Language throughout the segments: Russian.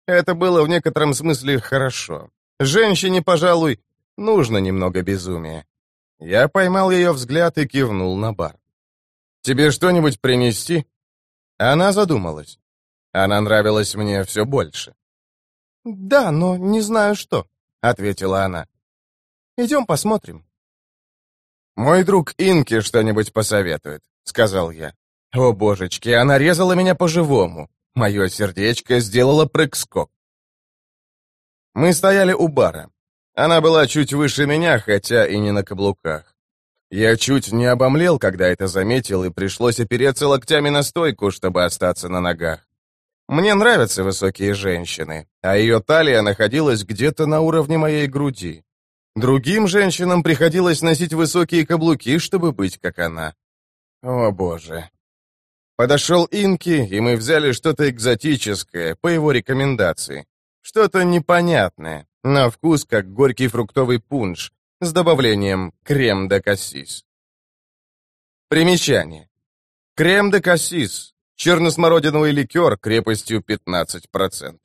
Это было в некотором смысле хорошо. Женщине, пожалуй, нужно немного безумия. Я поймал ее взгляд и кивнул на бар. «Тебе что-нибудь принести?» Она задумалась. Она нравилась мне все больше. «Да, но не знаю что», — ответила она. «Идем посмотрим». «Мой друг Инки что-нибудь посоветует», — сказал я. «О, божечки, она резала меня по-живому. Мое сердечко сделало прыг-скок». Мы стояли у бара. Она была чуть выше меня, хотя и не на каблуках. Я чуть не обомлел, когда это заметил, и пришлось опереться локтями на стойку, чтобы остаться на ногах. Мне нравятся высокие женщины, а ее талия находилась где-то на уровне моей груди. Другим женщинам приходилось носить высокие каблуки, чтобы быть как она. О, боже. Подошел Инки, и мы взяли что-то экзотическое, по его рекомендации. Что-то непонятное, на вкус как горький фруктовый пунш, с добавлением крем-де-кассис. Примечание. Крем-де-кассис — черносмородиновый ликер крепостью 15%.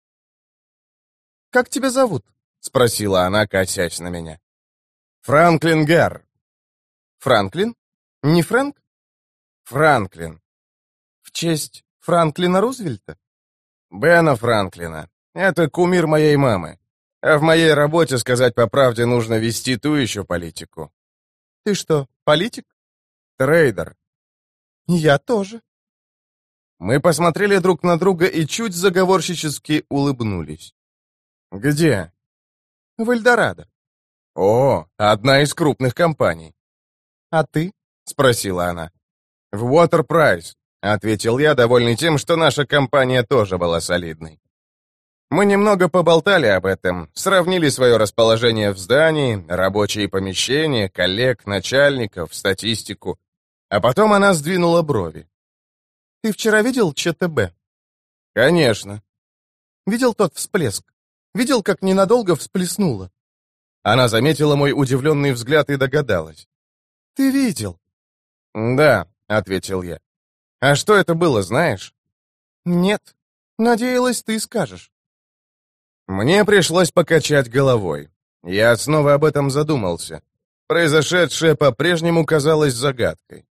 «Как тебя зовут?» — спросила она, косясь на меня. «Франклин Гар». «Франклин? Не Фрэнк?» «Франклин». «В честь Франклина Рузвельта?» «Бена Франклина. Это кумир моей мамы. А в моей работе, сказать по правде, нужно вести ту еще политику». «Ты что, политик?» «Трейдер». «Я тоже». Мы посмотрели друг на друга и чуть заговорщически улыбнулись. «Где?» «В Эльдорадо». «О, одна из крупных компаний». «А ты?» — спросила она. «В Уотерпрайс», — ответил я, довольный тем, что наша компания тоже была солидной. Мы немного поболтали об этом, сравнили свое расположение в здании, рабочие помещения, коллег, начальников, статистику. А потом она сдвинула брови. «Ты вчера видел ЧТБ?» «Конечно». «Видел тот всплеск? Видел, как ненадолго всплеснуло?» Она заметила мой удивленный взгляд и догадалась. «Ты видел?» «Да», — ответил я. «А что это было, знаешь?» «Нет. Надеялась, ты скажешь». Мне пришлось покачать головой. Я снова об этом задумался. Произошедшее по-прежнему казалось загадкой.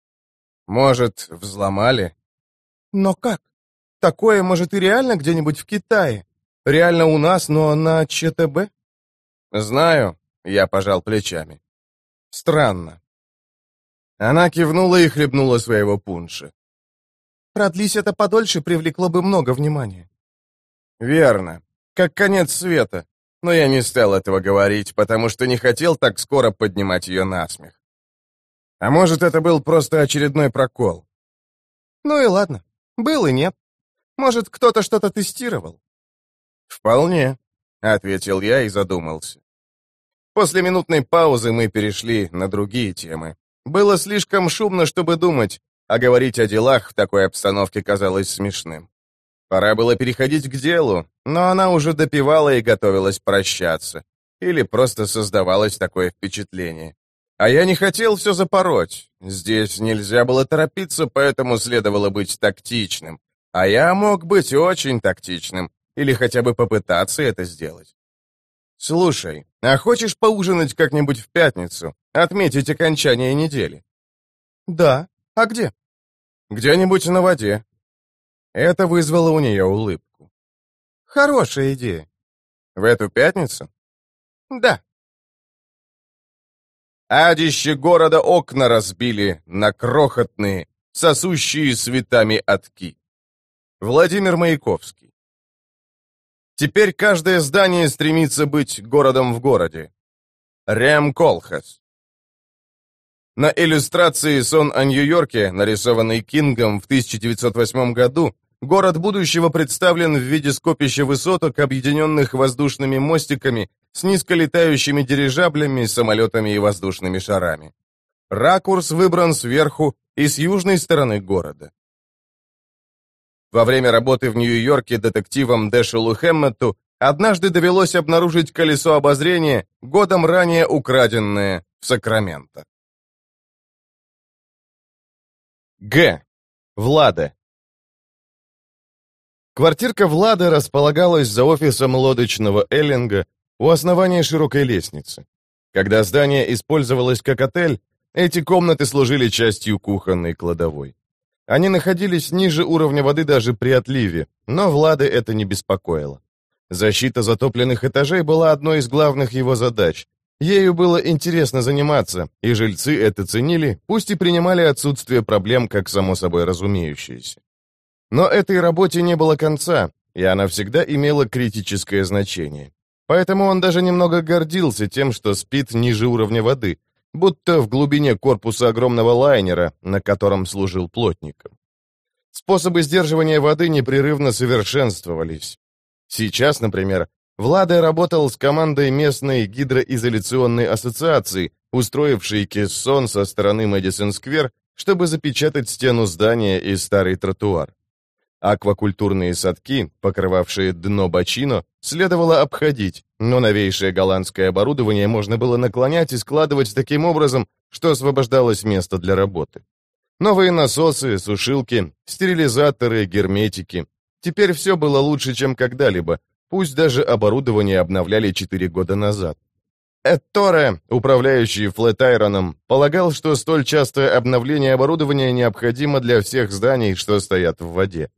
Может, взломали? Но как? Такое, может, и реально где-нибудь в Китае? Реально у нас, но на ЧТБ? Знаю, я пожал плечами. Странно. Она кивнула и хлебнула своего пунша. Продлись это подольше, привлекло бы много внимания. Верно. Как конец света. Но я не стал этого говорить, потому что не хотел так скоро поднимать ее на смех. А может, это был просто очередной прокол? Ну и ладно. Был и нет. Может, кто-то что-то тестировал? Вполне, ответил я и задумался. После минутной паузы мы перешли на другие темы. Было слишком шумно, чтобы думать, а говорить о делах в такой обстановке казалось смешным. Пора было переходить к делу, но она уже допивала и готовилась прощаться. Или просто создавалось такое впечатление. А я не хотел все запороть. Здесь нельзя было торопиться, поэтому следовало быть тактичным. А я мог быть очень тактичным, или хотя бы попытаться это сделать. «Слушай, а хочешь поужинать как-нибудь в пятницу? Отметить окончание недели?» «Да. А где?» «Где-нибудь на воде». Это вызвало у нее улыбку. «Хорошая идея». «В эту пятницу?» «Да». Адище города окна разбили на крохотные, сосущие светами отки. Владимир Маяковский. Теперь каждое здание стремится быть городом в городе. Рэм Колхас. На иллюстрации «Сон о Нью-Йорке», нарисованной Кингом в 1908 году, город будущего представлен в виде скопища высоток, объединенных воздушными мостиками с низколетающими дирижаблями, самолетами и воздушными шарами. Ракурс выбран сверху и с южной стороны города. Во время работы в Нью-Йорке детективом Дэшелу Хэмметту однажды довелось обнаружить колесо обозрения, годом ранее украденное в Сакраменто. Г. Влада. Квартирка Влада располагалась за офисом лодочного эллинга у основания широкой лестницы. Когда здание использовалось как отель, эти комнаты служили частью кухонной кладовой. Они находились ниже уровня воды даже при отливе, но Влада это не беспокоило. Защита затопленных этажей была одной из главных его задач. Ею было интересно заниматься, и жильцы это ценили, пусть и принимали отсутствие проблем как само собой разумеющееся. Но этой работе не было конца, и она всегда имела критическое значение. Поэтому он даже немного гордился тем, что спит ниже уровня воды, будто в глубине корпуса огромного лайнера, на котором служил плотником. Способы сдерживания воды непрерывно совершенствовались. Сейчас, например, Влада работал с командой местной гидроизоляционной ассоциации, устроившей кессон со стороны Мэдисон-сквер, чтобы запечатать стену здания и старый тротуар. Аквакультурные садки, покрывавшие дно бочино, следовало обходить, но новейшее голландское оборудование можно было наклонять и складывать таким образом, что освобождалось место для работы. Новые насосы, сушилки, стерилизаторы, герметики. Теперь все было лучше, чем когда-либо, пусть даже оборудование обновляли 4 года назад. Эд Торе, управляющий Флетайроном, полагал, что столь частое обновление оборудования необходимо для всех зданий, что стоят в воде.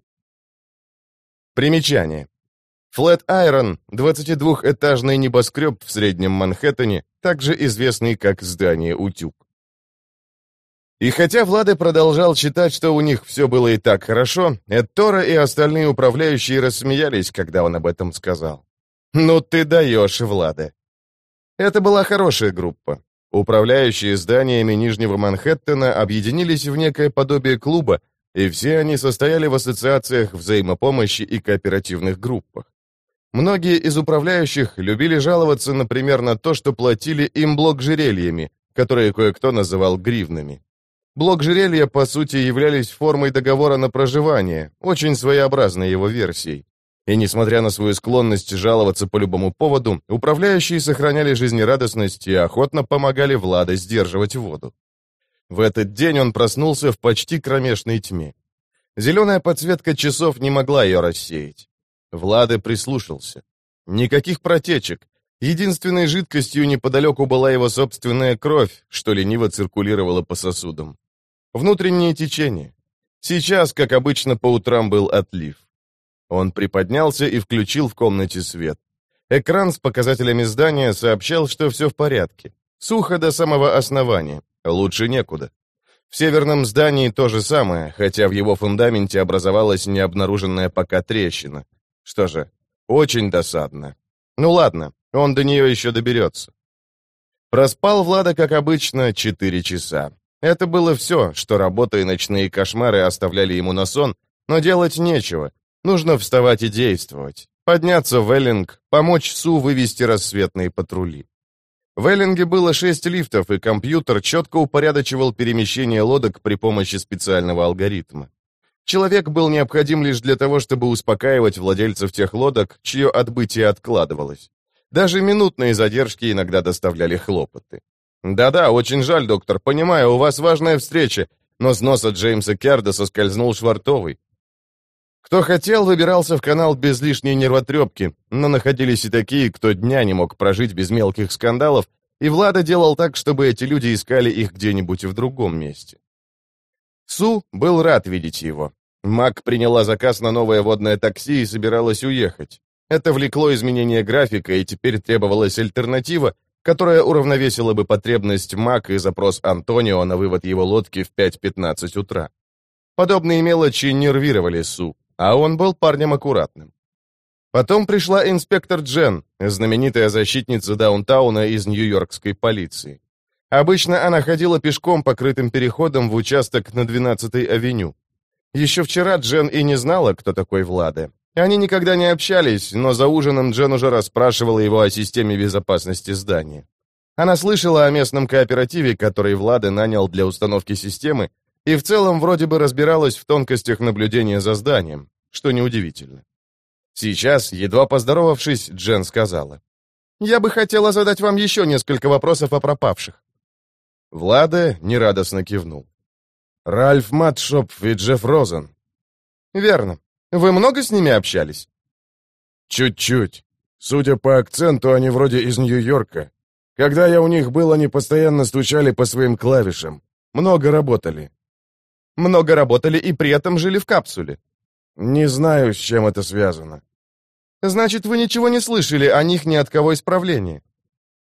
Примечание. Флетайрон — 22-этажный небоскреб в Среднем Манхэттене, также известный как здание «Утюг». И хотя Влада продолжал считать, что у них все было и так хорошо, Эд Торе и остальные управляющие рассмеялись, когда он об этом сказал. «Ну ты даешь, Влада!» Это была хорошая группа. Управляющие зданиями Нижнего Манхэттена объединились в некое подобие клуба, и все они состояли в ассоциациях взаимопомощи и кооперативных группах. Многие из управляющих любили жаловаться, например, на то, что платили им блок-жерельями, которые кое-кто называл гривнами. Блок-жерелья, по сути, являлись формой договора на проживание, очень своеобразной его версией. И несмотря на свою склонность жаловаться по любому поводу, управляющие сохраняли жизнерадостность и охотно помогали Владе сдерживать воду. В этот день он проснулся в почти кромешной тьме. Зеленая подсветка часов не могла ее рассеять. Владе прислушался. Никаких протечек. Единственной жидкостью неподалеку была его собственная кровь, что лениво циркулировала по сосудам. Внутреннее течение. Сейчас, как обычно, по утрам был отлив. Он приподнялся и включил в комнате свет. Экран с показателями здания сообщал, что все в порядке. Сухо до самого основания. Лучше некуда. В северном здании то же самое, хотя в его фундаменте образовалась необнаруженная пока трещина. Что же, очень досадно. Ну ладно, он до нее еще доберется. Проспал Влада, как обычно, 4 часа. Это было все, что работа и ночные кошмары оставляли ему на сон, но делать нечего. Нужно вставать и действовать. Подняться в Эллинг, помочь Су вывести рассветные патрули. В Эллинге было 6 лифтов, и компьютер четко упорядочивал перемещение лодок при помощи специального алгоритма. Человек был необходим лишь для того, чтобы успокаивать владельцев тех лодок, чье отбытие откладывалось. Даже минутные задержки иногда доставляли хлопоты. «Да-да, очень жаль, доктор, понимаю, у вас важная встреча, но с носа Джеймса Керда соскользнул швартовый». Кто хотел, выбирался в канал без лишней нервотрепки, но находились и такие, кто дня не мог прожить без мелких скандалов, и Влада делал так, чтобы эти люди искали их где-нибудь в другом месте. Су был рад видеть его. Мак приняла заказ на новое водное такси и собиралась уехать. Это влекло изменение графика, и теперь требовалась альтернатива, которая уравновесила бы потребность Мак и запрос Антонио на вывод его лодки в 5:15 утра. Подобные мелочи нервировали Су, а он был парнем аккуратным. Потом пришла инспектор Джен, знаменитая защитница даунтауна из нью-йоркской полиции. Обычно она ходила пешком по крытым переходам в участок на 12-й авеню. Еще вчера Джен и не знала, кто такой Владе. Они никогда не общались, но за ужином Джен уже расспрашивала его о системе безопасности здания. Она слышала о местном кооперативе, который Владе нанял для установки системы, и в целом вроде бы разбиралась в тонкостях наблюдения за зданием, что неудивительно. Сейчас, едва поздоровавшись, Джен сказала: «Я бы хотела задать вам еще несколько вопросов о пропавших». Владе нерадостно кивнул. «Ральф Матшопф и Джефф Розен». «Верно. Вы много с ними общались?» «Чуть-чуть. Судя по акценту, они вроде из Нью-Йорка. Когда я у них был, они постоянно стучали по своим клавишам. Много работали». «Много работали и при этом жили в капсуле?» «Не знаю, с чем это связано». «Значит, вы ничего не слышали о них ни от кого из правления?»